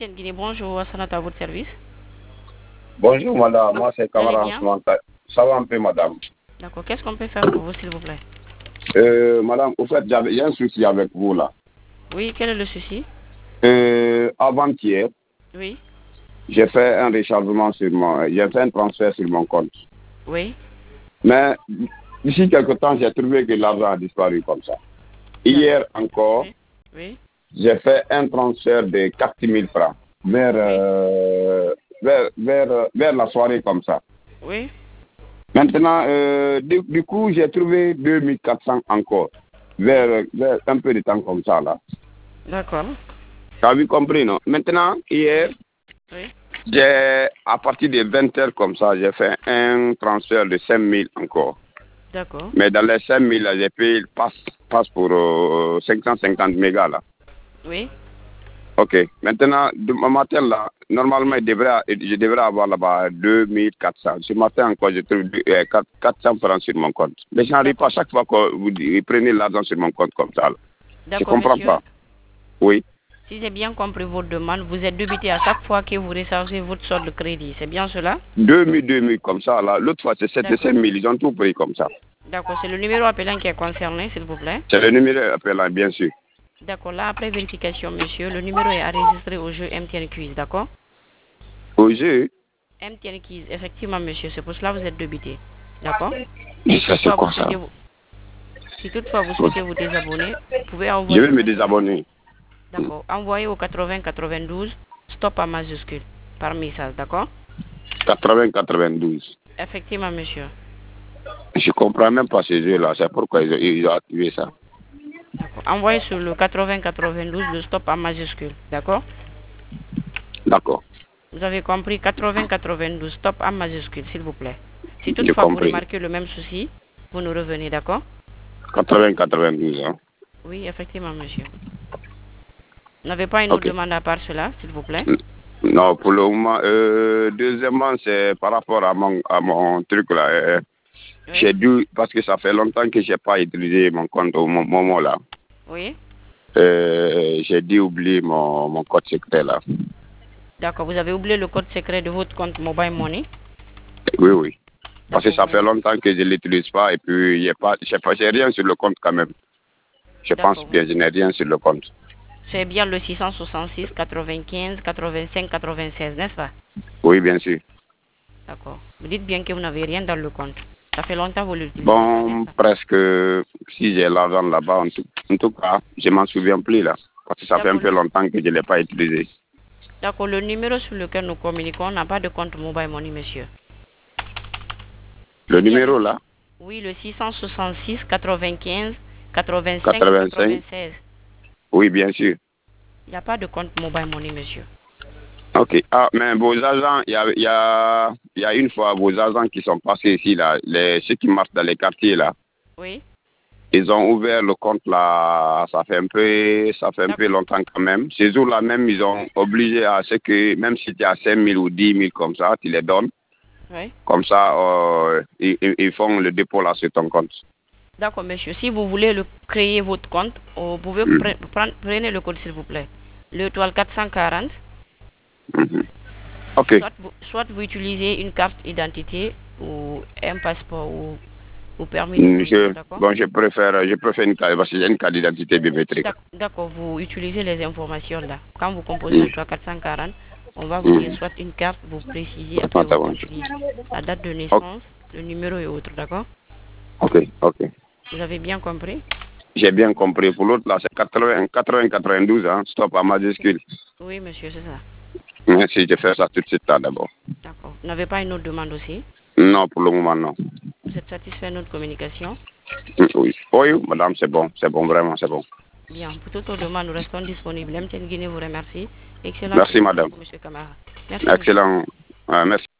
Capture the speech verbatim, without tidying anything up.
Guinée, bonjour, Assanata, à votre service. Bonjour madame, moi c'est Allez Camara bien. Ansmanta. Ça va un peu madame. D'accord, qu'est-ce qu'on peut faire pour vous, s'il vous plaît? Euh, madame, au fait, j'avais- il y a un souci avec vous là. Oui, quel est le souci? Euh, avant-hier, Oui, j'ai fait un rechargement sur mon... J'ai fait un transfert sur mon compte. oui, Mais d'ici quelque temps, j'ai trouvé que l'argent a disparu comme ça. Hier encore, oui, oui, j'ai fait un transfert de quatre mille francs vers, oui, euh, vers, vers, vers la soirée comme ça. oui. Maintenant, euh, du, du coup, j'ai trouvé deux mille quatre cents encore, vers, vers un peu de temps comme ça, là. D'accord. Tu as vu compris, non? Maintenant, hier, Oui, oui. j'ai, à partir de vingt heures comme ça, j'ai fait un transfert de cinq mille encore. D'accord. Mais dans les cinq mille, là, j'ai payé le passe, passe pour euh, cinq cent cinquante mégas, là. Oui, Ok. Maintenant, demain matin, là, normalement, je devrais, je devrais avoir là-bas deux mille quatre cents. Ce matin encore, je trouve euh, quatre cents francs sur mon compte. Mais je n'arrive pas d'accord. chaque fois que vous vous prenez l'argent sur mon compte comme ça. Là. Je ne D'accord, comprends monsieur. pas. Oui. Si j'ai bien compris votre demande, vous êtes débité à chaque fois que vous rechargez votre solde de crédit. C'est bien cela? deux mille, deux mille comme ça. Là. L'autre fois, c'est sept D'accord. cinq mille. Ils ont tout pris comme ça. D'accord, c'est le numéro appelant qui est concerné, s'il vous plaît. C'est le numéro appelant, bien sûr. D'accord, là, après vérification, monsieur, le numéro est enregistré au jeu M T N Quiz, d'accord? Au jeu, M T N Quiz, effectivement, monsieur, c'est pour cela que vous êtes débité. D'accord? mais Si ça, c'est toutefois vous quoi ça? souhaitez vous, si toutefois vous souhaitez vous désabonner, vous pouvez Je envoyer vais un me message. désabonner. D'accord. Envoyez au quatre-vingts quatre-vingt-douze, stop à majuscule, par message, d'accord? quatre-vingts quatre-vingt-douze. Effectivement, monsieur. Je ne comprends même pas ces jeux-là. C'est pourquoi ils ont, ils ont activé ça. D'accord. Envoyez sur le quatre-vingts quatre-vingt-douze le stop à majuscule, d'accord? D'accord. Vous avez compris, quatre-vingts quatre-vingt-douze, stop à majuscule, s'il vous plaît. Si J'ai toutefois vous compris. remarquez le même souci, vous nous revenez, d'accord? quatre-vingts quatre-vingt-douze. Hein. Oui, effectivement, monsieur. Vous n'avez pas une autre Ok. demande à part cela, s'il vous plaît? Non, pour le moment. Euh, deuxièmement, c'est par rapport à mon, à mon truc là. Euh, Oui. j'ai dû, parce que ça fait longtemps que je n'ai pas utilisé mon compte au mo- moment là. Oui. Euh, j'ai dû oublier mon, mon code secret là. D'accord, vous avez oublié le code secret de votre compte Mobile Money? Oui, oui. Parce que D'accord, ça vous fait me- longtemps que je ne l'utilise pas et puis il y a pas, je n'ai pas, j'ai rien sur le compte quand même. Je pense D'accord. bien, je n'ai rien sur le compte. C'est bien le six cent soixante-six, quatre-vingt-quinze, quatre-vingt-cinq, quatre-vingt-seize, n'est-ce pas? Oui, bien sûr. D'accord. Vous dites bien que vous n'avez rien dans le compte. Ça fait longtemps que vous ne l'utilisez pas, n'est-ce Bon, pas? presque, si j'ai l'argent là-bas, en tout, en tout cas, je m'en souviens plus là. Parce que ça fait un D'accord. peu longtemps que je ne l'ai pas utilisé. D'accord, le numéro sur lequel nous communiquons n'a pas de compte Mobile Money, monsieur. Le C'est bien le numéro six. là, Oui, le six cent soixante-six, quatre-vingt-quinze, quatre-vingt-cinq, quatre-vingt-cinq, quatre-vingt-seize. oui, bien sûr. Il n'y a pas de compte Mobile Money, monsieur. Ok. Ah, mais vos agents, il y a, il y, a, il y a une fois vos agents qui sont passés ici, là, les, ceux qui marchent dans les quartiers, là, Oui. ils ont ouvert le compte, là, ça fait un peu, ça fait un peu D'accord. longtemps quand même. Ces jours-là même, ils ont obligé à ce que, même si tu as cinq mille ou dix mille comme ça, tu les donnes. Oui. Comme ça, euh, ils, ils font le dépôt là sur ton compte. D'accord, monsieur. Si vous voulez le, créer votre compte, vous pouvez Mm. pre- prendre, prenez le code, s'il vous plaît. L'étoile quatre cent quarante. Mhm. Ok. Soit vous, soit vous utilisez une carte d'identité ou un passeport ou, ou permis de Mm, conduire, Je, d'accord? bon, je préfère, je préfère une carte, parce que j'ai une carte d'identité biométrique. D'ac- D'accord, vous utilisez les informations là. Quand vous composez Mm. l'étoile quatre cent quarante, on va vous dire Mm. soit une carte, vous précisez, après vous Attends, attends. remplissez la date de Ok, naissance, le numéro et autres, d'accord? ok. Ok. Vous avez bien compris? J'ai bien compris. Pour l'autre, là, c'est quatre-vingts, quatre-vingts, quatre-vingt-douze, hein. Stop à majuscule. Oui, monsieur, c'est ça. Merci, je fais ça tout de suite là d'abord. D'accord. Vous n'avez pas une autre demande aussi? Non, pour le moment, non. Vous êtes satisfait de notre communication? Mm, Oui. Oui, madame, c'est bon. C'est bon, vraiment, c'est bon. Bien. Pour toute autre demande, nous restons disponibles. M T N Guinée vous remercie. Excellente Merci, journée à madame. vous, monsieur Camara. Merci, monsieur. Excellent. Euh, merci.